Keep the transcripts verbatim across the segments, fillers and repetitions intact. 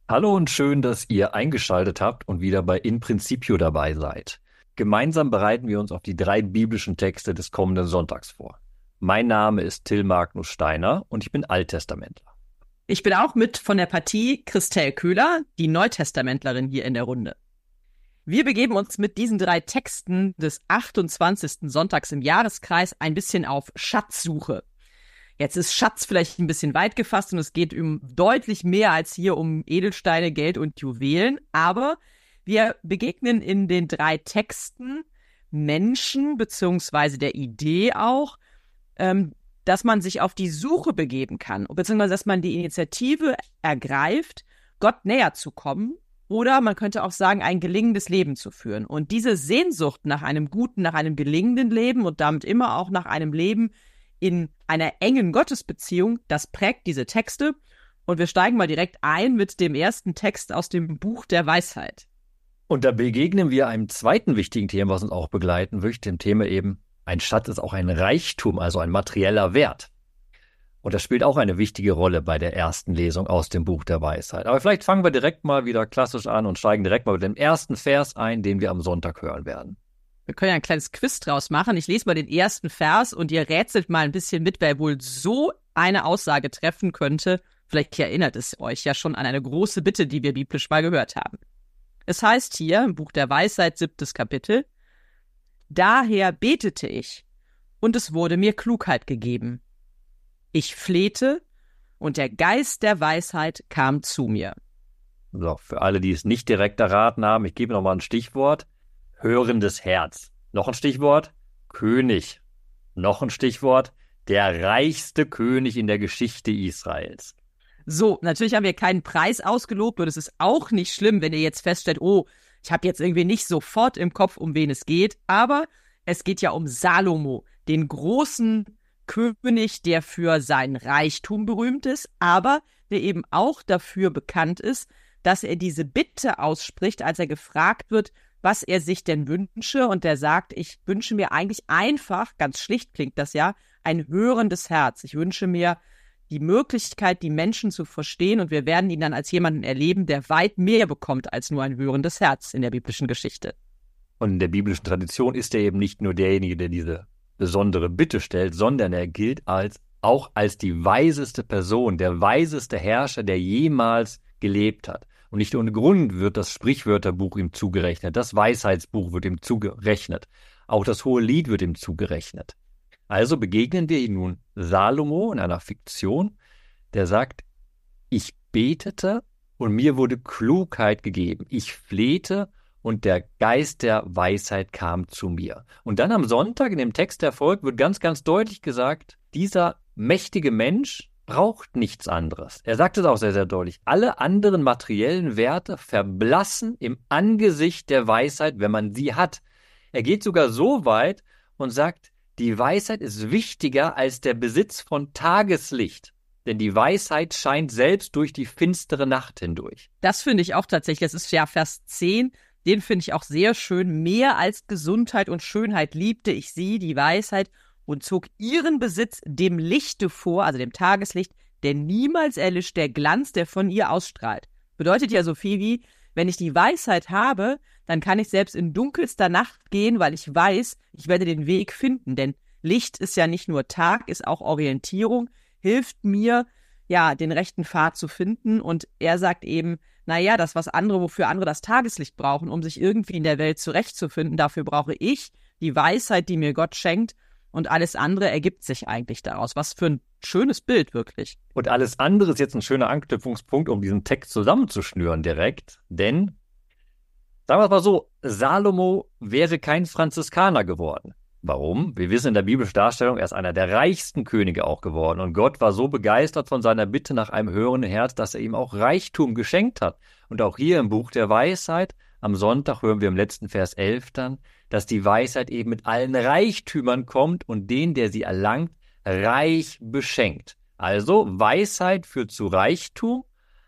Hallo und schön, dass ihr eingeschaltet habt und wieder bei In Principio dabei seid. Gemeinsam bereiten wir uns auf die drei biblischen Texte des kommenden Sonntags vor. Mein Name ist Till Magnus Steiner und ich bin Alttestamentler. Ich bin auch mit von der Partie Christel Köhler, die Neutestamentlerin hier in der Runde. Wir begeben uns mit diesen drei Texten des achtundzwanzigsten Sonntags im Jahreskreis ein bisschen auf Schatzsuche. Jetzt ist Schatz vielleicht ein bisschen weit gefasst und es geht um deutlich mehr als hier um Edelsteine, Geld und Juwelen. Aber wir begegnen in den drei Texten Menschen beziehungsweise der Idee auch, ähm, dass man sich auf die Suche begeben kann, beziehungsweise dass man die Initiative ergreift, Gott näher zu kommen oder man könnte auch sagen, ein gelingendes Leben zu führen. Und diese Sehnsucht nach einem guten, nach einem gelingenden Leben und damit immer auch nach einem Leben in einer engen Gottesbeziehung, das prägt diese Texte. Und wir steigen mal direkt ein mit dem ersten Text aus dem Buch der Weisheit. Und da begegnen wir einem zweiten wichtigen Thema, was uns auch begleiten wird, dem Thema eben, ein Schatz ist auch ein Reichtum, also ein materieller Wert. Und das spielt auch eine wichtige Rolle bei der ersten Lesung aus dem Buch der Weisheit. Aber vielleicht fangen wir direkt mal wieder klassisch an und steigen direkt mal mit dem ersten Vers ein, den wir am Sonntag hören werden. Wir können ja ein kleines Quiz draus machen. Ich lese mal den ersten Vers und ihr rätselt mal ein bisschen mit, wer wohl so eine Aussage treffen könnte. Vielleicht erinnert es euch ja schon an eine große Bitte, die wir biblisch mal gehört haben. Es heißt hier im Buch der Weisheit, siebtes Kapitel: Daher betete ich, und es wurde mir Klugheit gegeben. Ich flehte, und der Geist der Weisheit kam zu mir. So, für alle, die es nicht direkt erraten haben, ich gebe nochmal ein Stichwort. Hörendes Herz. Noch ein Stichwort: König. Noch ein Stichwort: der reichste König in der Geschichte Israels. So, natürlich haben wir keinen Preis ausgelobt und es ist auch nicht schlimm, wenn ihr jetzt feststellt, oh, ich habe jetzt irgendwie nicht sofort im Kopf, um wen es geht, aber es geht ja um Salomo, den großen König, der für sein Reichtum berühmt ist, aber der eben auch dafür bekannt ist, dass er diese Bitte ausspricht, als er gefragt wird, was er sich denn wünsche, und der sagt, ich wünsche mir eigentlich einfach, ganz schlicht klingt das ja, ein hörendes Herz. Ich wünsche mir die Möglichkeit, die Menschen zu verstehen, und wir werden ihn dann als jemanden erleben, der weit mehr bekommt als nur ein hörendes Herz in der biblischen Geschichte. Und in der biblischen Tradition ist er eben nicht nur derjenige, der diese besondere Bitte stellt, sondern er gilt als, auch als die weiseste Person, der weiseste Herrscher, der jemals gelebt hat. Und nicht ohne Grund wird das Sprichwörterbuch ihm zugerechnet, das Weisheitsbuch wird ihm zugerechnet, auch das Hohelied wird ihm zugerechnet. Also begegnen wir ihm nun Salomo in einer Fiktion, der sagt, ich betete und mir wurde Klugheit gegeben. Ich flehte und der Geist der Weisheit kam zu mir. Und dann am Sonntag in dem Text, der folgt, wird ganz, ganz deutlich gesagt, dieser mächtige Mensch braucht nichts anderes. Er sagt es auch sehr, sehr deutlich. Alle anderen materiellen Werte verblassen im Angesicht der Weisheit, wenn man sie hat. Er geht sogar so weit und sagt, die Weisheit ist wichtiger als der Besitz von Tageslicht. Denn die Weisheit scheint selbst durch die finstere Nacht hindurch. Das finde ich auch tatsächlich. Das ist ja Vers zehn. Den finde ich auch sehr schön. Mehr als Gesundheit und Schönheit liebte ich sie, die Weisheit, und zog ihren Besitz dem Lichte vor, also dem Tageslicht, denn niemals erlischt der Glanz, der von ihr ausstrahlt. Bedeutet ja so viel wie, wenn ich die Weisheit habe, dann kann ich selbst in dunkelster Nacht gehen, weil ich weiß, ich werde den Weg finden. Denn Licht ist ja nicht nur Tag, ist auch Orientierung, hilft mir, ja, den rechten Pfad zu finden. Und er sagt eben, naja, das, was andere, wofür andere das Tageslicht brauchen, um sich irgendwie in der Welt zurechtzufinden, dafür brauche ich die Weisheit, die mir Gott schenkt. Und alles andere ergibt sich eigentlich daraus. Was für ein schönes Bild, wirklich. Und alles andere ist jetzt ein schöner Anknüpfungspunkt, um diesen Text zusammenzuschnüren direkt. Denn, sagen wir es mal so, Salomo wäre kein Franziskaner geworden. Warum? Wir wissen in der biblischen Darstellung, er ist einer der reichsten Könige auch geworden. Und Gott war so begeistert von seiner Bitte nach einem hörenden Herz, dass er ihm auch Reichtum geschenkt hat. Und auch hier im Buch der Weisheit, am Sonntag hören wir im letzten Vers elf dann, dass die Weisheit eben mit allen Reichtümern kommt und den, der sie erlangt, reich beschenkt. Also Weisheit führt zu Reichtum.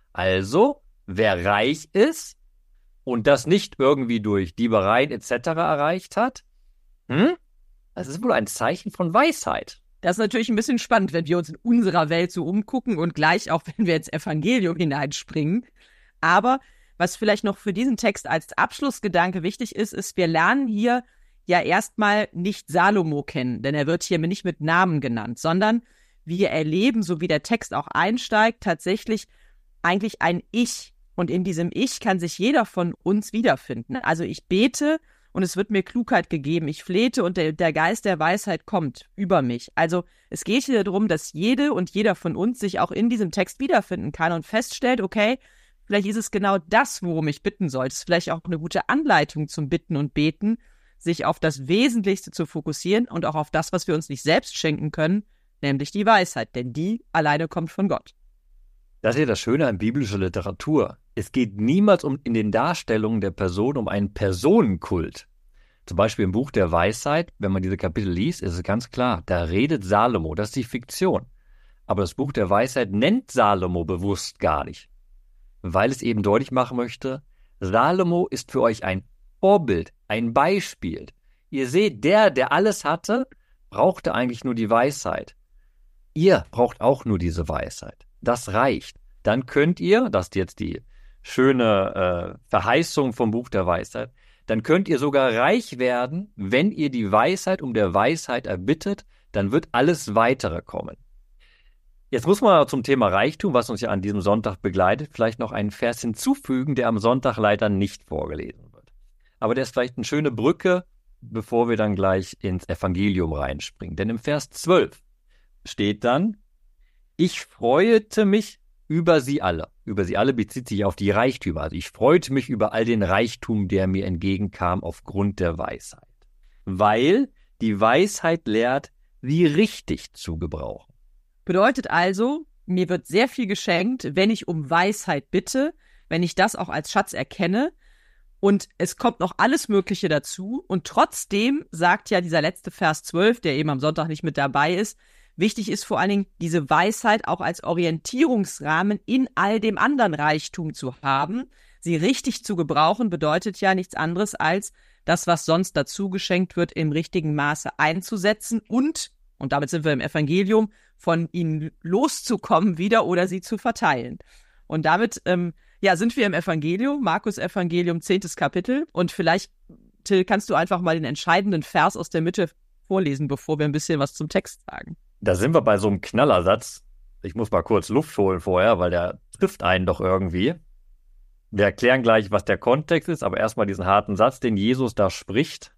Also wer reich ist und das nicht irgendwie durch Diebereien et cetera erreicht hat, hm? Das ist wohl ein Zeichen von Weisheit. Das ist natürlich ein bisschen spannend, wenn wir uns in unserer Welt so umgucken und gleich auch, wenn wir ins Evangelium hineinspringen. Aber was vielleicht noch für diesen Text als Abschlussgedanke wichtig ist, ist, wir lernen hier ja erstmal nicht Salomo kennen, denn er wird hier nicht mit Namen genannt, sondern wir erleben, so wie der Text auch einsteigt, tatsächlich eigentlich ein Ich. Und in diesem Ich kann sich jeder von uns wiederfinden. Also ich bete und es wird mir Klugheit gegeben. Ich flehte und der, der Geist der Weisheit kommt über mich. Also es geht hier darum, dass jede und jeder von uns sich auch in diesem Text wiederfinden kann und feststellt, okay, vielleicht ist es genau das, worum ich bitten sollte. Es ist vielleicht auch eine gute Anleitung zum Bitten und Beten, sich auf das Wesentlichste zu fokussieren und auch auf das, was wir uns nicht selbst schenken können, nämlich die Weisheit, denn die alleine kommt von Gott. Das ist ja das Schöne an biblischer Literatur. Es geht niemals um in den Darstellungen der Person um einen Personenkult. Zum Beispiel im Buch der Weisheit, wenn man diese Kapitel liest, ist es ganz klar, da redet Salomo, das ist die Fiktion. Aber das Buch der Weisheit nennt Salomo bewusst gar nicht, weil es eben deutlich machen möchte, Salomo ist für euch ein Vorbild, ein Beispiel. Ihr seht, der, der alles hatte, brauchte eigentlich nur die Weisheit. Ihr braucht auch nur diese Weisheit. Das reicht. Dann könnt ihr, das ist jetzt die schöne äh, Verheißung vom Buch der Weisheit, dann könnt ihr sogar reich werden, wenn ihr die Weisheit um der Weisheit erbittet, dann wird alles Weitere kommen. Jetzt muss man zum Thema Reichtum, was uns ja an diesem Sonntag begleitet, vielleicht noch einen Vers hinzufügen, der am Sonntag leider nicht vorgelesen wird. Aber der ist vielleicht eine schöne Brücke, bevor wir dann gleich ins Evangelium reinspringen. Denn im Vers zwölf steht dann, ich freute mich über sie alle. Über sie alle bezieht sich auf die Reichtümer. Also ich freute mich über all den Reichtum, der mir entgegenkam aufgrund der Weisheit. Weil die Weisheit lehrt, sie richtig zu gebrauchen. Bedeutet also, mir wird sehr viel geschenkt, wenn ich um Weisheit bitte, wenn ich das auch als Schatz erkenne. Und es kommt noch alles Mögliche dazu. Und trotzdem sagt ja dieser letzte Vers zwölf, der eben am Sonntag nicht mit dabei ist, wichtig ist vor allen Dingen, diese Weisheit auch als Orientierungsrahmen in all dem anderen Reichtum zu haben. Sie richtig zu gebrauchen bedeutet ja nichts anderes als das, was sonst dazu geschenkt wird, im richtigen Maße einzusetzen und, und damit sind wir im Evangelium, von ihnen loszukommen wieder oder sie zu verteilen. Und damit ähm, ja, sind wir im Evangelium, Markus Evangelium, zehntes Kapitel. Und vielleicht, Till, kannst du einfach mal den entscheidenden Vers aus der Mitte vorlesen, bevor wir ein bisschen was zum Text sagen. Da sind wir bei so einem Knallersatz. Ich muss mal kurz Luft holen vorher, weil der trifft einen doch irgendwie. Wir erklären gleich, was der Kontext ist, aber erstmal diesen harten Satz, den Jesus da spricht.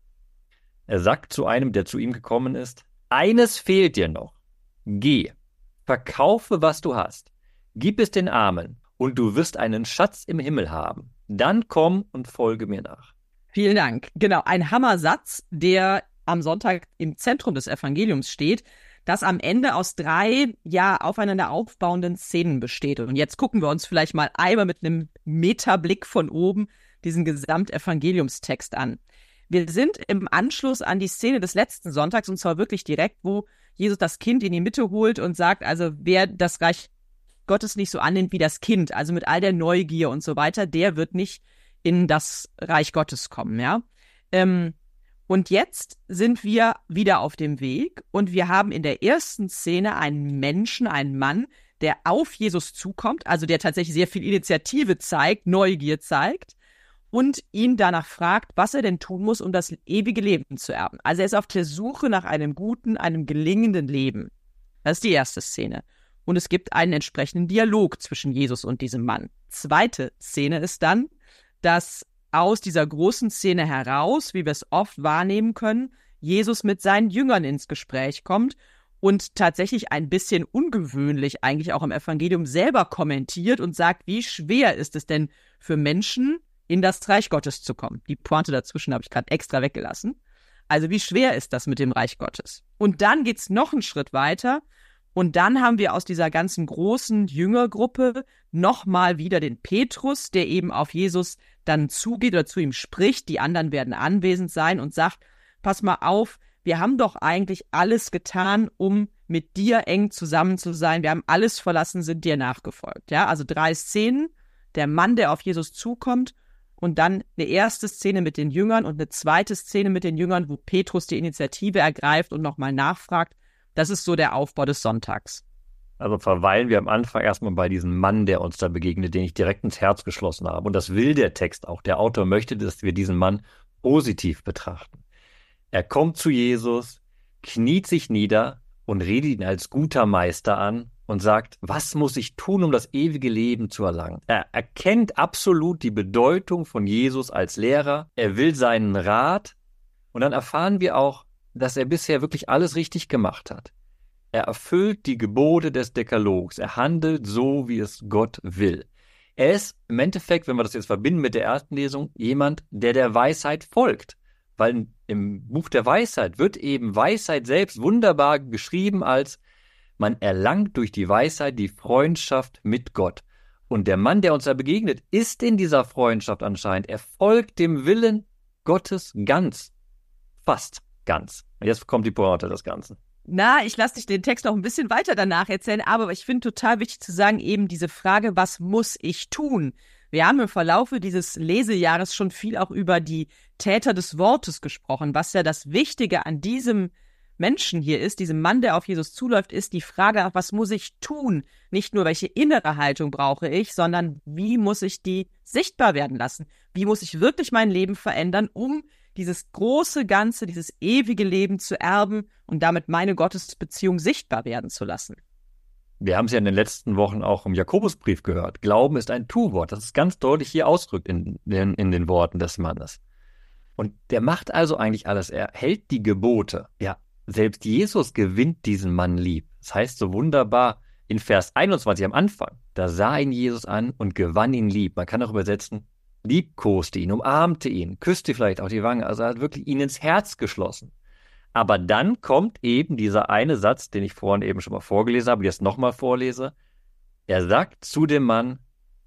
Er sagt zu einem, der zu ihm gekommen ist, eines fehlt dir noch. Geh, verkaufe, was du hast, gib es den Armen und du wirst einen Schatz im Himmel haben. Dann komm und folge mir nach. Vielen Dank. Genau, ein Hammersatz, der am Sonntag im Zentrum des Evangeliums steht, das am Ende aus drei, ja, aufeinander aufbauenden Szenen besteht. Und jetzt gucken wir uns vielleicht mal einmal mit einem Metablick von oben diesen Gesamtevangeliumstext an. Wir sind im Anschluss an die Szene des letzten Sonntags, und zwar wirklich direkt, wo Jesus das Kind in die Mitte holt und sagt, also wer das Reich Gottes nicht so annimmt wie das Kind, also mit all der Neugier und so weiter, der wird nicht in das Reich Gottes kommen, ja. Ähm, Und jetzt sind wir wieder auf dem Weg und wir haben in der ersten Szene einen Menschen, einen Mann, der auf Jesus zukommt, also der tatsächlich sehr viel Initiative zeigt, Neugier zeigt und ihn danach fragt, was er denn tun muss, um das ewige Leben zu erben. Also er ist auf der Suche nach einem guten, einem gelingenden Leben. Das ist die erste Szene. Und es gibt einen entsprechenden Dialog zwischen Jesus und diesem Mann. Zweite Szene ist dann, dass aus dieser großen Szene heraus, wie wir es oft wahrnehmen können, Jesus mit seinen Jüngern ins Gespräch kommt und tatsächlich ein bisschen ungewöhnlich eigentlich auch im Evangelium selber kommentiert und sagt, wie schwer ist es denn für Menschen, in das Reich Gottes zu kommen. Die Pointe dazwischen habe ich gerade extra weggelassen. Also wie schwer ist das mit dem Reich Gottes? Und dann geht's noch einen Schritt weiter. Und dann haben wir aus dieser ganzen großen Jüngergruppe nochmal wieder den Petrus, der eben auf Jesus dann zugeht oder zu ihm spricht. Die anderen werden anwesend sein und sagt, pass mal auf, wir haben doch eigentlich alles getan, um mit dir eng zusammen zu sein. Wir haben alles verlassen, sind dir nachgefolgt. Ja, also drei Szenen. Der Mann, der auf Jesus zukommt und dann eine erste Szene mit den Jüngern und eine zweite Szene mit den Jüngern, wo Petrus die Initiative ergreift und nochmal nachfragt. Das ist so der Aufbau des Sonntags. Also verweilen wir am Anfang erstmal bei diesem Mann, der uns da begegnet, den ich direkt ins Herz geschlossen habe. Und das will der Text auch. Der Autor möchte, dass wir diesen Mann positiv betrachten. Er kommt zu Jesus, kniet sich nieder und redet ihn als guter Meister an und sagt, was muss ich tun, um das ewige Leben zu erlangen? Er erkennt absolut die Bedeutung von Jesus als Lehrer. Er will seinen Rat. Und dann erfahren wir auch, dass er bisher wirklich alles richtig gemacht hat. Er erfüllt die Gebote des Dekalogs. Er handelt so, wie es Gott will. Er ist im Endeffekt, wenn wir das jetzt verbinden mit der ersten Lesung, jemand, der der Weisheit folgt. Weil im Buch der Weisheit wird eben Weisheit selbst wunderbar geschrieben als man erlangt durch die Weisheit die Freundschaft mit Gott. Und der Mann, der uns da begegnet, ist in dieser Freundschaft anscheinend. Er folgt dem Willen Gottes ganz. Fast ganz. Und jetzt kommt die Pointe des Ganzen. Na, ich lasse dich den Text noch ein bisschen weiter danach erzählen, aber ich finde total wichtig zu sagen, eben diese Frage, was muss ich tun? Wir haben im Verlaufe dieses Lesejahres schon viel auch über die Täter des Wortes gesprochen. Was ja das Wichtige an diesem Menschen hier ist, diesem Mann, der auf Jesus zuläuft, ist die Frage, was muss ich tun? Nicht nur, welche innere Haltung brauche ich, sondern wie muss ich die sichtbar werden lassen? Wie muss ich wirklich mein Leben verändern, um dieses große Ganze, dieses ewige Leben zu erben und damit meine Gottesbeziehung sichtbar werden zu lassen? Wir haben es ja in den letzten Wochen auch im Jakobusbrief gehört. Glauben ist ein Tu-Wort. Das ist ganz deutlich hier ausgedrückt in den, in den Worten des Mannes. Und der macht also eigentlich alles. Er hält die Gebote. Ja, selbst Jesus gewinnt diesen Mann lieb. Das heißt so wunderbar in Vers einundzwanzig am Anfang. Da sah ihn Jesus an und gewann ihn lieb. Man kann auch übersetzen, liebkoste ihn, umarmte ihn, küsste vielleicht auch die Wange. Also er hat wirklich ihn ins Herz geschlossen. Aber dann kommt eben dieser eine Satz, den ich vorhin eben schon mal vorgelesen habe, jetzt nochmal vorlese. Er sagt zu dem Mann,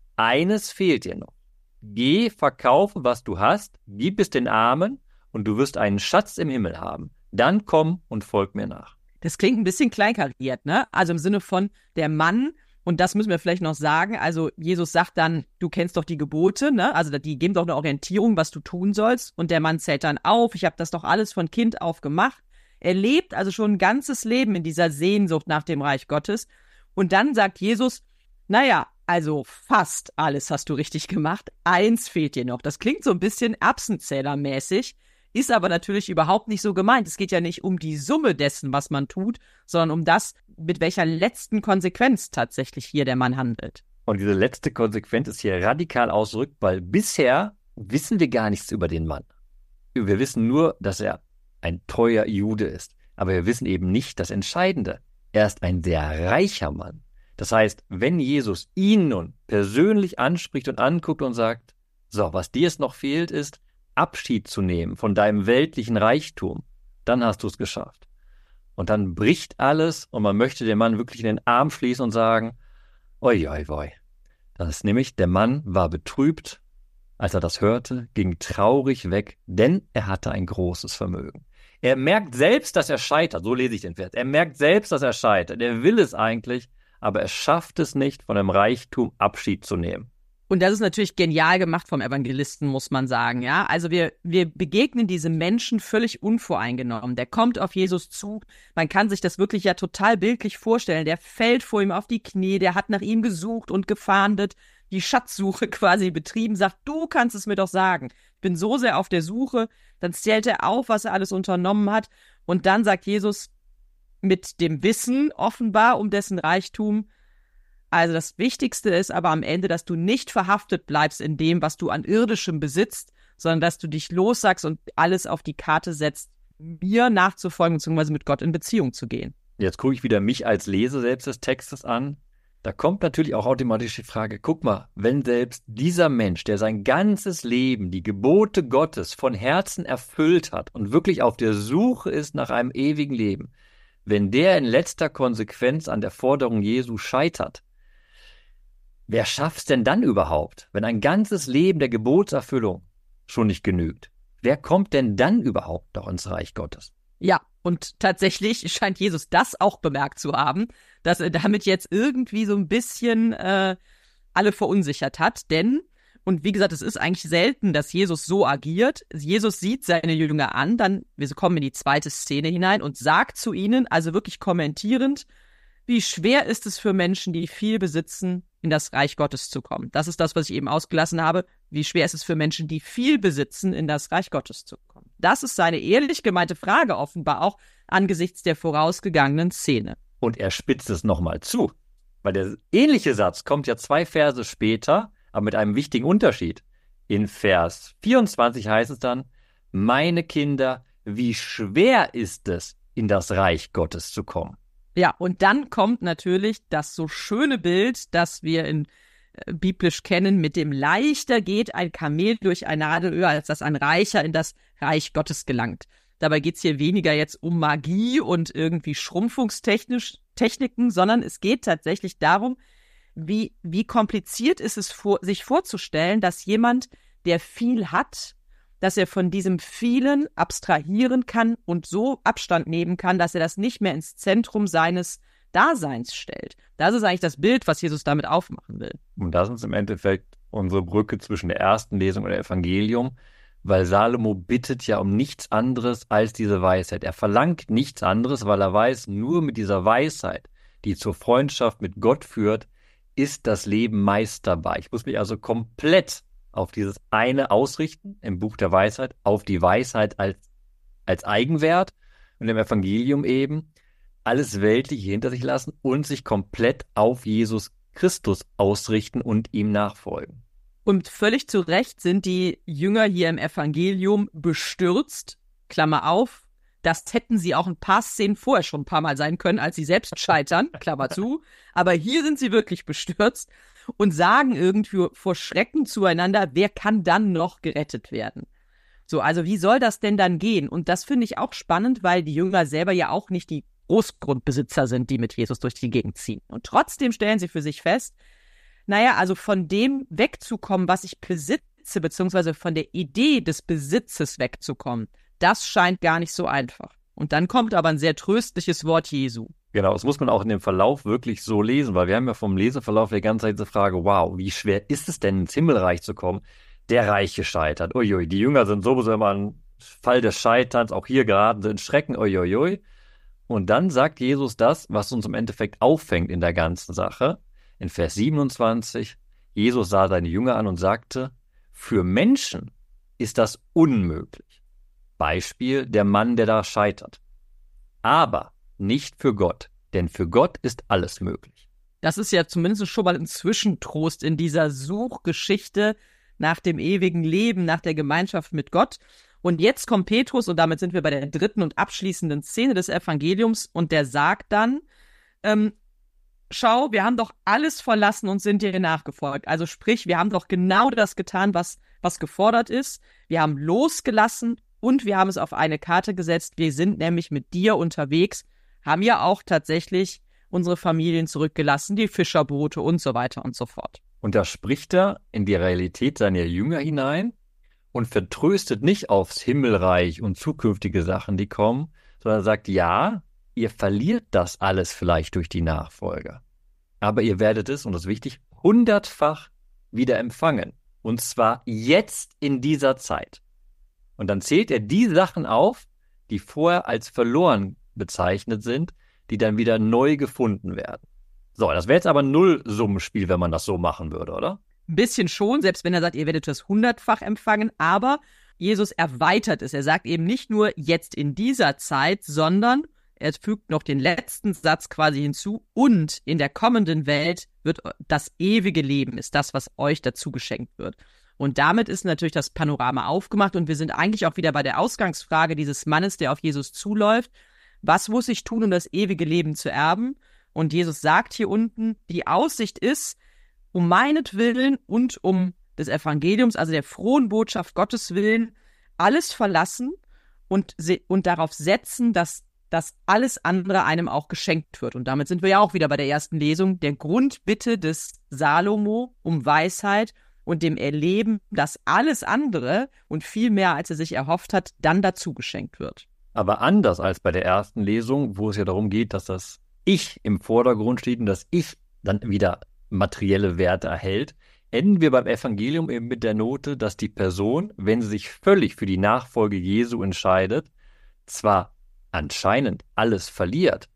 eines fehlt dir noch. Geh, verkaufe, was du hast, gib es den Armen und du wirst einen Schatz im Himmel haben. Dann komm und folg mir nach. Das klingt ein bisschen kleinkariert, ne? Also im Sinne von der Mann, und das müssen wir vielleicht noch sagen, also Jesus sagt dann, du kennst doch die Gebote, ne? Also die geben doch eine Orientierung, was du tun sollst. Und der Mann zählt dann auf, ich habe das doch alles von Kind auf gemacht. Er lebt also schon ein ganzes Leben in dieser Sehnsucht nach dem Reich Gottes. Und dann sagt Jesus, naja, also fast alles hast du richtig gemacht, eins fehlt dir noch. Das klingt so ein bisschen Erbsenzählermäßig, ist aber natürlich überhaupt nicht so gemeint. Es geht ja nicht um die Summe dessen, was man tut, sondern um das, mit welcher letzten Konsequenz tatsächlich hier der Mann handelt. Und diese letzte Konsequenz ist hier radikal ausgerückt, weil bisher wissen wir gar nichts über den Mann. Wir wissen nur, dass er ein treuer Jude ist. Aber wir wissen eben nicht das Entscheidende. Er ist ein sehr reicher Mann. Das heißt, wenn Jesus ihn nun persönlich anspricht und anguckt und sagt, so, was dir jetzt noch fehlt, ist, Abschied zu nehmen von deinem weltlichen Reichtum, dann hast du es geschafft. Und dann bricht alles und man möchte den Mann wirklich in den Arm schließen und sagen, oi, oi, oi. Das ist nämlich, der Mann war betrübt, als er das hörte, ging traurig weg, denn er hatte ein großes Vermögen. Er merkt selbst, dass er scheitert, so lese ich den Vers. Er merkt selbst, dass er scheitert. Er will es eigentlich, aber er schafft es nicht, von dem Reichtum Abschied zu nehmen. Und das ist natürlich genial gemacht vom Evangelisten, muss man sagen, ja. Also wir, wir begegnen diesem Menschen völlig unvoreingenommen. Der kommt auf Jesus zu. Man kann sich das wirklich ja total bildlich vorstellen. Der fällt vor ihm auf die Knie, der hat nach ihm gesucht und gefahndet, die Schatzsuche quasi betrieben, sagt, du kannst es mir doch sagen. Ich bin so sehr auf der Suche. Dann zählt er auf, was er alles unternommen hat. Und dann sagt Jesus mit dem Wissen offenbar um dessen Reichtum, also das Wichtigste ist aber am Ende, dass du nicht verhaftet bleibst in dem, was du an irdischem besitzt, sondern dass du dich lossagst und alles auf die Karte setzt, mir nachzufolgen bzw. mit Gott in Beziehung zu gehen. Jetzt gucke ich wieder mich als Leser selbst des Textes an. Da kommt natürlich auch automatisch die Frage, guck mal, wenn selbst dieser Mensch, der sein ganzes Leben die Gebote Gottes von Herzen erfüllt hat und wirklich auf der Suche ist nach einem ewigen Leben, wenn der in letzter Konsequenz an der Forderung Jesu scheitert, wer schafft's denn dann überhaupt, wenn ein ganzes Leben der Gebotserfüllung schon nicht genügt? Wer kommt denn dann überhaupt noch ins Reich Gottes? Ja, und tatsächlich scheint Jesus das auch bemerkt zu haben, dass er damit jetzt irgendwie so ein bisschen äh, alle verunsichert hat. Denn, und wie gesagt, es ist eigentlich selten, dass Jesus so agiert. Jesus sieht seine Jünger an, dann, wir kommen in die zweite Szene hinein und sagt zu ihnen, also wirklich kommentierend, wie schwer ist es für Menschen, die viel besitzen, in das Reich Gottes zu kommen. Das ist das, was ich eben ausgelassen habe. Wie schwer ist es für Menschen, die viel besitzen, in das Reich Gottes zu kommen? Das ist seine ehrlich gemeinte Frage, offenbar auch angesichts der vorausgegangenen Szene. Und er spitzt es nochmal zu, weil der ähnliche Satz kommt ja zwei Verse später, aber mit einem wichtigen Unterschied. In Vers vierundzwanzig heißt es dann, meine Kinder, wie schwer ist es, in das Reich Gottes zu kommen. Ja, und dann kommt natürlich das so schöne Bild, das wir in äh, biblisch kennen, mit dem leichter geht ein Kamel durch ein Nadelöhr, als dass ein Reicher in das Reich Gottes gelangt. Dabei geht's hier weniger jetzt um Magie und irgendwie Schrumpfungstechniken, sondern es geht tatsächlich darum, wie, wie kompliziert ist es, vor, sich vorzustellen, dass jemand, der viel hat, dass er von diesem vielen abstrahieren kann und so Abstand nehmen kann, dass er das nicht mehr ins Zentrum seines Daseins stellt. Das ist eigentlich das Bild, was Jesus damit aufmachen will. Und das ist im Endeffekt unsere Brücke zwischen der ersten Lesung und dem Evangelium, weil Salomo bittet ja um nichts anderes als diese Weisheit. Er verlangt nichts anderes, weil er weiß, nur mit dieser Weisheit, die zur Freundschaft mit Gott führt, ist das Leben meisterbar. Ich muss mich also komplett auf dieses eine ausrichten, im Buch der Weisheit, auf die Weisheit als, als Eigenwert und im Evangelium eben alles Weltliche hinter sich lassen und sich komplett auf Jesus Christus ausrichten und ihm nachfolgen. Und völlig zu Recht sind die Jünger hier im Evangelium bestürzt, Klammer auf, das hätten sie auch ein paar Szenen vorher schon ein paar Mal sein können, als sie selbst scheitern, Klammer zu, aber hier sind sie wirklich bestürzt und sagen irgendwie vor Schrecken zueinander, wer kann dann noch gerettet werden? So, also wie soll das denn dann gehen? Und das finde ich auch spannend, weil die Jünger selber ja auch nicht die Großgrundbesitzer sind, die mit Jesus durch die Gegend ziehen. Und trotzdem stellen sie für sich fest, naja, also von dem wegzukommen, was ich besitze, beziehungsweise von der Idee des Besitzes wegzukommen, das scheint gar nicht so einfach. Und dann kommt aber ein sehr tröstliches Wort Jesu. Genau, das muss man auch in dem Verlauf wirklich so lesen, weil wir haben ja vom Leseverlauf die ganze Zeit diese Frage, wow, wie schwer ist es denn, ins Himmelreich zu kommen? Der Reiche scheitert, uiui, die Jünger sind sowieso immer ein Fall des Scheiterns, auch hier geraten sie in Schrecken, uiuiui. Und dann sagt Jesus das, was uns im Endeffekt auffängt in der ganzen Sache. In Vers siebenundzwanzig, Jesus sah seine Jünger an und sagte, für Menschen ist das unmöglich. Beispiel, der Mann, der da scheitert. Aber nicht für Gott, denn für Gott ist alles möglich. Das ist ja zumindest schon mal ein Zwischentrost in dieser Suchgeschichte nach dem ewigen Leben, nach der Gemeinschaft mit Gott. Und jetzt kommt Petrus, und damit sind wir bei der dritten und abschließenden Szene des Evangeliums, und der sagt dann, ähm, schau, wir haben doch alles verlassen und sind dir nachgefolgt. Also sprich, wir haben doch genau das getan, was, was gefordert ist. Wir haben losgelassen und wir haben es auf eine Karte gesetzt. Wir sind nämlich mit dir unterwegs, haben ja auch tatsächlich unsere Familien zurückgelassen, die Fischerboote und so weiter und so fort. Und da spricht er in die Realität seiner Jünger hinein und vertröstet nicht aufs Himmelreich und zukünftige Sachen, die kommen, sondern sagt, ja, ihr verliert das alles vielleicht durch die Nachfolge. Aber ihr werdet es, und das ist wichtig, hundertfach wieder empfangen. Und zwar jetzt in dieser Zeit. Und dann zählt er die Sachen auf, die vorher als verloren bezeichnet sind, die dann wieder neu gefunden werden. So, das wäre jetzt aber ein Nullsummenspiel, wenn man das so machen würde, oder? Ein bisschen schon, selbst wenn er sagt, ihr werdet das hundertfach empfangen, aber Jesus erweitert es. Er sagt eben nicht nur jetzt in dieser Zeit, sondern er fügt noch den letzten Satz quasi hinzu, und in der kommenden Welt wird das ewige Leben, ist das, was euch dazu geschenkt wird. Und damit ist natürlich das Panorama aufgemacht und wir sind eigentlich auch wieder bei der Ausgangsfrage dieses Mannes, der auf Jesus zuläuft. Was muss ich tun, um das ewige Leben zu erben? Und Jesus sagt hier unten, die Aussicht ist, um meinetwillen und um des Evangeliums, also der frohen Botschaft Gottes willen, alles verlassen und, und darauf setzen, dass, dass alles andere einem auch geschenkt wird. Und damit sind wir ja auch wieder bei der ersten Lesung, der Grundbitte des Salomo um Weisheit und dem Erleben, dass alles andere und viel mehr, als er sich erhofft hat, dann dazu geschenkt wird. Aber anders als bei der ersten Lesung, wo es ja darum geht, dass das Ich im Vordergrund steht und das Ich dann wieder materielle Werte erhält, enden wir beim Evangelium eben mit der Note, dass die Person, wenn sie sich völlig für die Nachfolge Jesu entscheidet, zwar anscheinend alles verliert,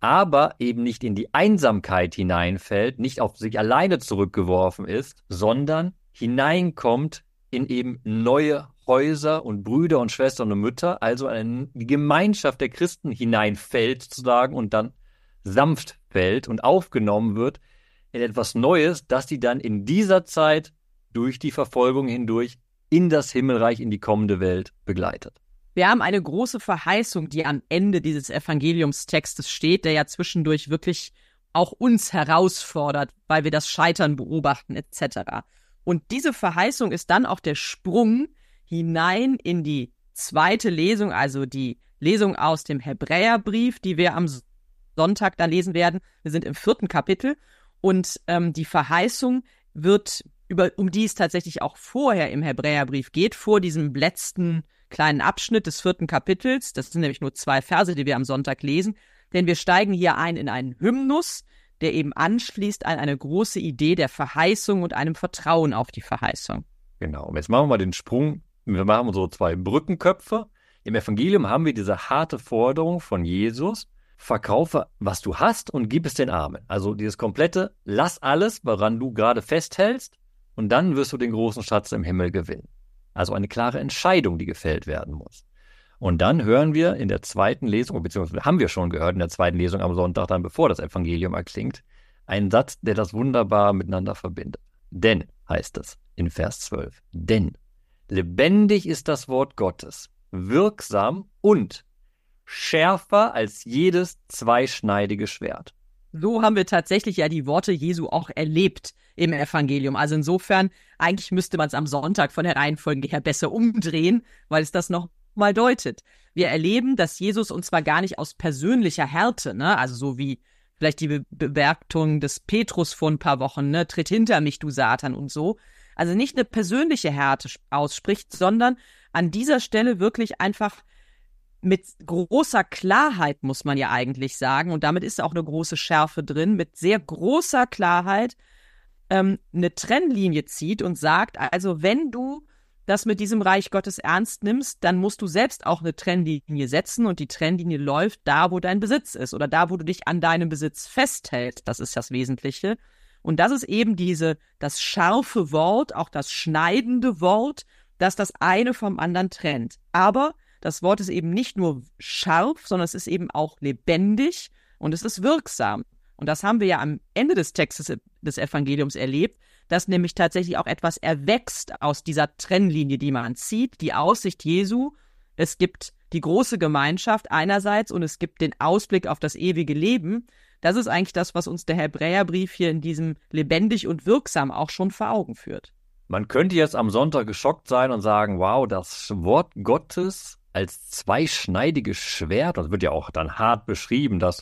aber eben nicht in die Einsamkeit hineinfällt, nicht auf sich alleine zurückgeworfen ist, sondern hineinkommt in eben neue Häuser und Brüder und Schwestern und Mütter, also in die Gemeinschaft der Christen hineinfällt sozusagen und dann sanft fällt und aufgenommen wird in etwas Neues, das sie dann in dieser Zeit durch die Verfolgung hindurch in das Himmelreich, in die kommende Welt begleitet. Wir haben eine große Verheißung, die am Ende dieses Evangeliumstextes steht, der ja zwischendurch wirklich auch uns herausfordert, weil wir das Scheitern beobachten et cetera. Und diese Verheißung ist dann auch der Sprung hinein in die zweite Lesung, also die Lesung aus dem Hebräerbrief, die wir am Sonntag dann lesen werden. Wir sind im vierten Kapitel und ähm, die Verheißung wird, über, um die es tatsächlich auch vorher im Hebräerbrief geht, vor diesem letzten kleinen Abschnitt des vierten Kapitels. Das sind nämlich nur zwei Verse, die wir am Sonntag lesen, denn wir steigen hier ein in einen Hymnus, der eben anschließt an eine große Idee der Verheißung und einem Vertrauen auf die Verheißung. Genau, und jetzt machen wir mal den Sprung. Wir machen so zwei Brückenköpfe. Im Evangelium haben wir diese harte Forderung von Jesus: Verkaufe, was du hast und gib es den Armen. Also dieses komplette, lass alles, woran du gerade festhältst, und dann wirst du den großen Schatz im Himmel gewinnen. Also eine klare Entscheidung, die gefällt werden muss. Und dann hören wir in der zweiten Lesung, beziehungsweise haben wir schon gehört in der zweiten Lesung am Sonntag, dann bevor das Evangelium erklingt, einen Satz, der das wunderbar miteinander verbindet. Denn, heißt es in Vers zwölf, denn lebendig ist das Wort Gottes, wirksam und schärfer als jedes zweischneidige Schwert. So haben wir tatsächlich ja die Worte Jesu auch erlebt im Evangelium. Also insofern, eigentlich müsste man es am Sonntag von der Reihenfolge her besser umdrehen, weil es das noch mal deutet. Wir erleben, dass Jesus uns zwar gar nicht aus persönlicher Härte, ne, also so wie vielleicht die Be- Bewertung des Petrus vor ein paar Wochen, ne, tritt hinter mich, du Satan und so, also nicht eine persönliche Härte ausspricht, sondern an dieser Stelle wirklich einfach mit großer Klarheit, muss man ja eigentlich sagen, und damit ist auch eine große Schärfe drin, mit sehr großer Klarheit ähm, eine Trennlinie zieht und sagt, also wenn du das mit diesem Reich Gottes ernst nimmst, dann musst du selbst auch eine Trennlinie setzen, und die Trennlinie läuft da, wo dein Besitz ist oder da, wo du dich an deinem Besitz festhältst. Das ist das Wesentliche. Und das ist eben diese, das scharfe Wort, auch das schneidende Wort, das das eine vom anderen trennt. Aber das Wort ist eben nicht nur scharf, sondern es ist eben auch lebendig und es ist wirksam. Und das haben wir ja am Ende des Textes des Evangeliums erlebt, dass nämlich tatsächlich auch etwas erwächst aus dieser Trennlinie, die man zieht, die Aussicht Jesu. Es gibt die große Gemeinschaft einerseits und es gibt den Ausblick auf das ewige Leben. Das ist eigentlich das, was uns der Hebräerbrief hier in diesem lebendig und wirksam auch schon vor Augen führt. Man könnte jetzt am Sonntag geschockt sein und sagen, wow, das Wort Gottes als zweischneidiges Schwert, das wird ja auch dann hart beschrieben, das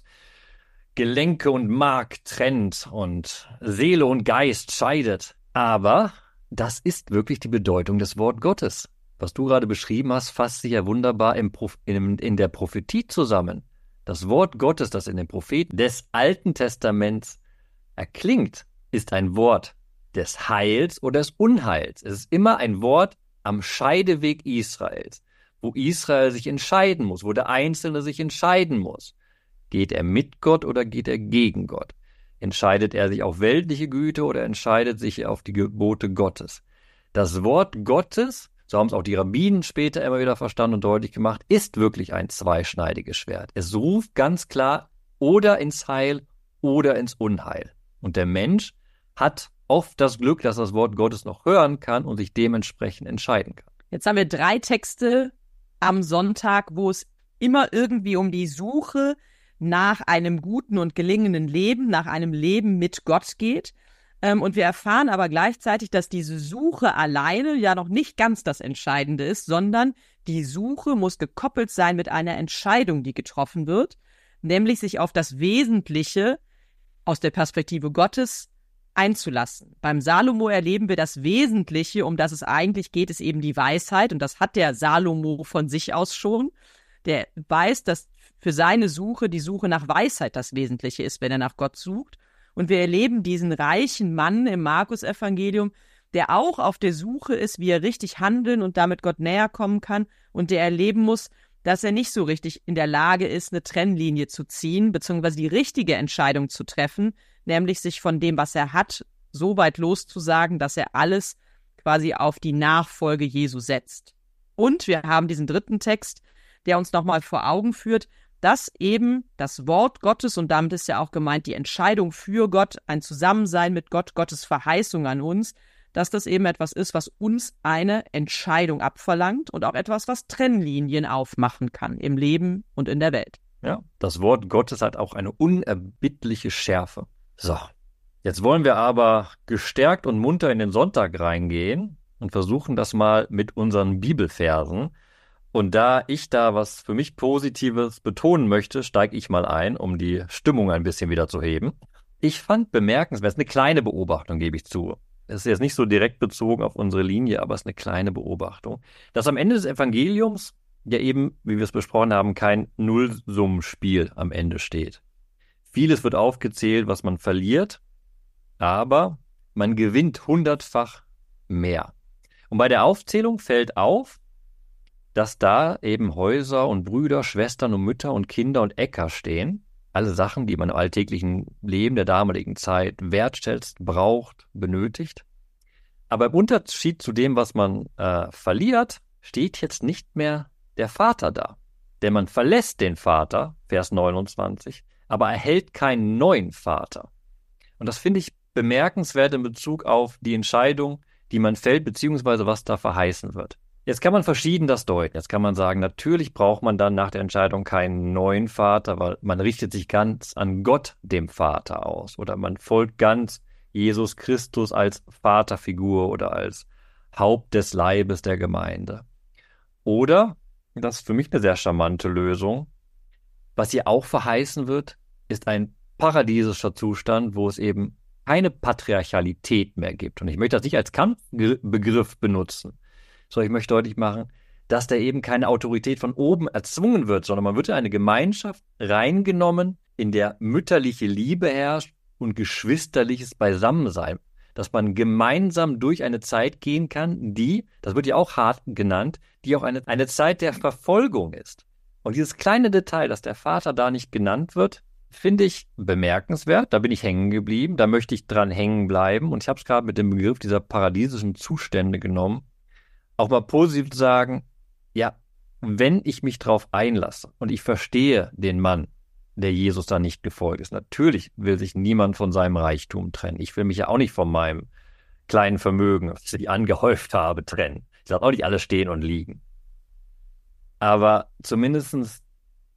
Gelenke und Mark trennt und Seele und Geist scheidet. Aber das ist wirklich die Bedeutung des Wort Gottes. Was du gerade beschrieben hast, fasst sich ja wunderbar im Proph- in, in der Prophetie zusammen. Das Wort Gottes, das in den Propheten des Alten Testaments erklingt, ist ein Wort des Heils oder des Unheils. Es ist immer ein Wort am Scheideweg Israels, wo Israel sich entscheiden muss, wo der Einzelne sich entscheiden muss. Geht er mit Gott oder geht er gegen Gott? Entscheidet er sich auf weltliche Güte oder entscheidet sich auf die Gebote Gottes? Das Wort Gottes, so haben es auch die Rabbinen später immer wieder verstanden und deutlich gemacht, ist wirklich ein zweischneidiges Schwert. Es ruft ganz klar oder ins Heil oder ins Unheil. Und der Mensch hat oft das Glück, dass das Wort Gottes noch hören kann und sich dementsprechend entscheiden kann. Jetzt haben wir drei Texte am Sonntag, wo es immer irgendwie um die Suche nach einem guten und gelingenden Leben, nach einem Leben mit Gott geht. Und wir erfahren aber gleichzeitig, dass diese Suche alleine ja noch nicht ganz das Entscheidende ist, sondern die Suche muss gekoppelt sein mit einer Entscheidung, die getroffen wird, nämlich sich auf das Wesentliche aus der Perspektive Gottes einzulassen. Beim Salomo erleben wir das Wesentliche, um das es eigentlich geht, ist eben die Weisheit. Und das hat der Salomo von sich aus schon. Der weiß, dass für seine Suche die Suche nach Weisheit das Wesentliche ist, wenn er nach Gott sucht. Und wir erleben diesen reichen Mann im Markus-Evangelium, der auch auf der Suche ist, wie er richtig handeln und damit Gott näher kommen kann. Und der erleben muss, dass er nicht so richtig in der Lage ist, eine Trennlinie zu ziehen, beziehungsweise die richtige Entscheidung zu treffen, nämlich sich von dem, was er hat, so weit loszusagen, dass er alles quasi auf die Nachfolge Jesu setzt. Und wir haben diesen dritten Text, der uns nochmal vor Augen führt, dass eben das Wort Gottes, und damit ist ja auch gemeint die Entscheidung für Gott, ein Zusammensein mit Gott, Gottes Verheißung an uns, dass das eben etwas ist, was uns eine Entscheidung abverlangt und auch etwas, was Trennlinien aufmachen kann im Leben und in der Welt. Ja, das Wort Gottes hat auch eine unerbittliche Schärfe. So, jetzt wollen wir aber gestärkt und munter in den Sonntag reingehen und versuchen das mal mit unseren Bibelversen. Und da ich da was für mich Positives betonen möchte, steige ich mal ein, um die Stimmung ein bisschen wieder zu heben. Ich fand bemerkenswert, es ist eine kleine Beobachtung, gebe ich zu. Es ist jetzt nicht so direkt bezogen auf unsere Linie, aber es ist eine kleine Beobachtung, dass am Ende des Evangeliums ja eben, wie wir es besprochen haben, kein Nullsummenspiel am Ende steht. Vieles wird aufgezählt, was man verliert, aber man gewinnt hundertfach mehr. Und bei der Aufzählung fällt auf, dass da eben Häuser und Brüder, Schwestern und Mütter und Kinder und Äcker stehen. Alle Sachen, die man im alltäglichen Leben der damaligen Zeit wertschätzt, braucht, benötigt. Aber im Unterschied zu dem, was man äh, verliert, steht jetzt nicht mehr der Vater da. Denn man verlässt den Vater, Vers neunundzwanzig, aber erhält keinen neuen Vater. Und das finde ich bemerkenswert in Bezug auf die Entscheidung, die man fällt, beziehungsweise was da verheißen wird. Jetzt kann man verschieden das deuten. Jetzt kann man sagen, natürlich braucht man dann nach der Entscheidung keinen neuen Vater, weil man richtet sich ganz an Gott, dem Vater, aus. Oder man folgt ganz Jesus Christus als Vaterfigur oder als Haupt des Leibes der Gemeinde. Oder, das ist für mich eine sehr charmante Lösung, was hier auch verheißen wird, ist ein paradiesischer Zustand, wo es eben keine Patriarchalität mehr gibt. Und ich möchte das nicht als Kampfbegriff benutzen. So, ich möchte deutlich machen, dass da eben keine Autorität von oben erzwungen wird, sondern man wird in eine Gemeinschaft reingenommen, in der mütterliche Liebe herrscht und geschwisterliches Beisammensein. Dass man gemeinsam durch eine Zeit gehen kann, die, das wird ja auch hart genannt, die auch eine, eine Zeit der Verfolgung ist. Und dieses kleine Detail, dass der Vater da nicht genannt wird, finde ich bemerkenswert. Da bin ich hängen geblieben, da möchte ich dran hängen bleiben. Und ich habe es gerade mit dem Begriff dieser paradiesischen Zustände genommen. Auch mal positiv sagen, ja, wenn ich mich drauf einlasse und ich verstehe den Mann, der Jesus da nicht gefolgt ist, natürlich will sich niemand von seinem Reichtum trennen. Ich will mich ja auch nicht von meinem kleinen Vermögen, das ich angehäuft habe, trennen. Ich lasse auch nicht alles stehen und liegen. Aber zumindest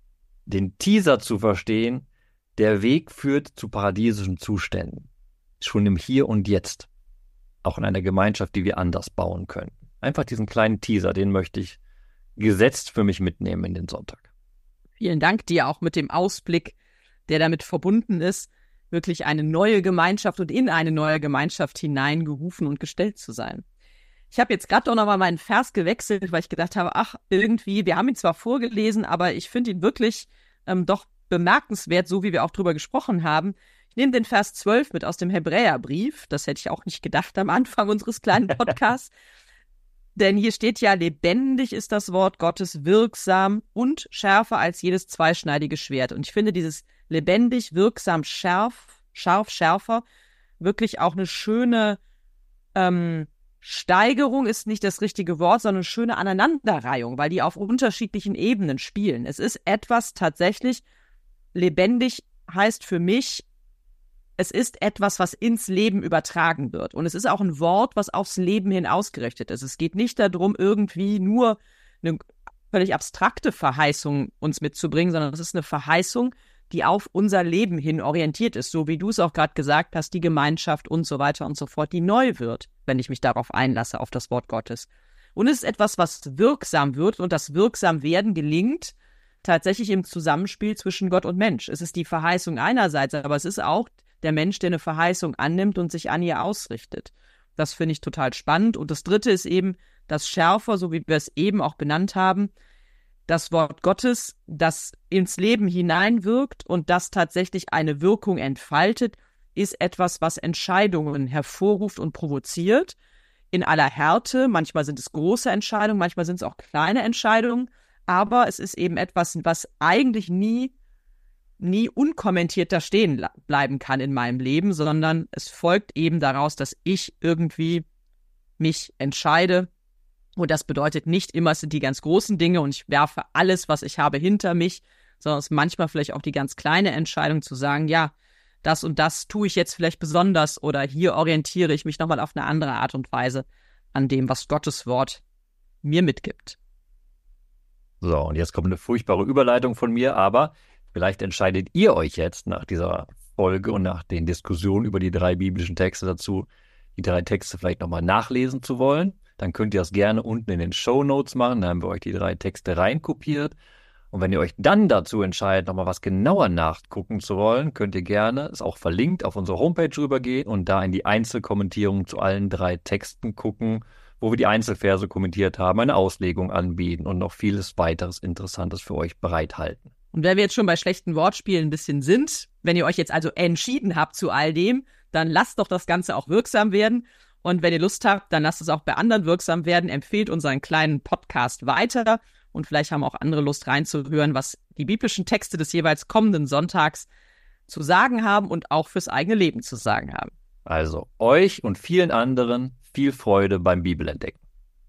den Teaser zu verstehen, der Weg führt zu paradiesischen Zuständen. Schon im Hier und Jetzt. Auch in einer Gemeinschaft, die wir anders bauen können. Einfach diesen kleinen Teaser, den möchte ich gesetzt für mich mitnehmen in den Sonntag. Vielen Dank dir auch mit dem Ausblick, der damit verbunden ist, wirklich eine neue Gemeinschaft und in eine neue Gemeinschaft hineingerufen und gestellt zu sein. Ich habe jetzt gerade doch nochmal meinen Vers gewechselt, weil ich gedacht habe, ach, irgendwie, wir haben ihn zwar vorgelesen, aber ich finde ihn wirklich ähm, doch bemerkenswert, so wie wir auch drüber gesprochen haben. Ich nehme den Vers zwölf mit aus dem Hebräerbrief. Das hätte ich auch nicht gedacht am Anfang unseres kleinen Podcasts. Denn hier steht ja, lebendig ist das Wort Gottes, wirksam und schärfer als jedes zweischneidige Schwert. Und ich finde dieses lebendig, wirksam, scharf, scharf, schärfer wirklich auch eine schöne ähm, Steigerung ist nicht das richtige Wort, sondern eine schöne Aneinanderreihung, weil die auf unterschiedlichen Ebenen spielen. Es ist etwas tatsächlich, lebendig heißt für mich, es ist etwas, was ins Leben übertragen wird. Und es ist auch ein Wort, was aufs Leben hin ausgerichtet ist. Es geht nicht darum, irgendwie nur eine völlig abstrakte Verheißung uns mitzubringen, sondern es ist eine Verheißung, die auf unser Leben hin orientiert ist. So wie du es auch gerade gesagt hast, die Gemeinschaft und so weiter und so fort, die neu wird, wenn ich mich darauf einlasse, auf das Wort Gottes. Und es ist etwas, was wirksam wird. Und das Wirksamwerden gelingt tatsächlich im Zusammenspiel zwischen Gott und Mensch. Es ist die Verheißung einerseits, aber es ist auch der Mensch, der eine Verheißung annimmt und sich an ihr ausrichtet. Das finde ich total spannend. Und das Dritte ist eben das Schärfer, so wie wir es eben auch benannt haben, das Wort Gottes, das ins Leben hineinwirkt und das tatsächlich eine Wirkung entfaltet, ist etwas, was Entscheidungen hervorruft und provoziert. In aller Härte, manchmal sind es große Entscheidungen, manchmal sind es auch kleine Entscheidungen, aber es ist eben etwas, was eigentlich nie, nie unkommentiert da stehen bleiben kann in meinem Leben, sondern es folgt eben daraus, dass ich irgendwie mich entscheide. Und das bedeutet nicht immer, es sind die ganz großen Dinge und ich werfe alles, was ich habe, hinter mich, sondern es ist manchmal vielleicht auch die ganz kleine Entscheidung zu sagen, ja, das und das tue ich jetzt vielleicht besonders oder hier orientiere ich mich nochmal auf eine andere Art und Weise an dem, was Gottes Wort mir mitgibt. So, und jetzt kommt eine furchtbare Überleitung von mir, aber vielleicht entscheidet ihr euch jetzt nach dieser Folge und nach den Diskussionen über die drei biblischen Texte dazu, die drei Texte vielleicht nochmal nachlesen zu wollen. Dann könnt ihr das gerne unten in den Shownotes machen, da haben wir euch die drei Texte reinkopiert. Und wenn ihr euch dann dazu entscheidet, nochmal was genauer nachgucken zu wollen, könnt ihr gerne, ist auch verlinkt, auf unsere Homepage rübergehen und da in die Einzelkommentierung zu allen drei Texten gucken, wo wir die Einzelverse kommentiert haben, eine Auslegung anbieten und noch vieles weiteres Interessantes für euch bereithalten. Und wenn wir jetzt schon bei schlechten Wortspielen ein bisschen sind, wenn ihr euch jetzt also entschieden habt zu all dem, dann lasst doch das Ganze auch wirksam werden. Und wenn ihr Lust habt, dann lasst es auch bei anderen wirksam werden. Empfehlt unseren kleinen Podcast weiter. Und vielleicht haben auch andere Lust reinzuhören, was die biblischen Texte des jeweils kommenden Sonntags zu sagen haben und auch fürs eigene Leben zu sagen haben. Also euch und vielen anderen viel Freude beim Bibelentdecken.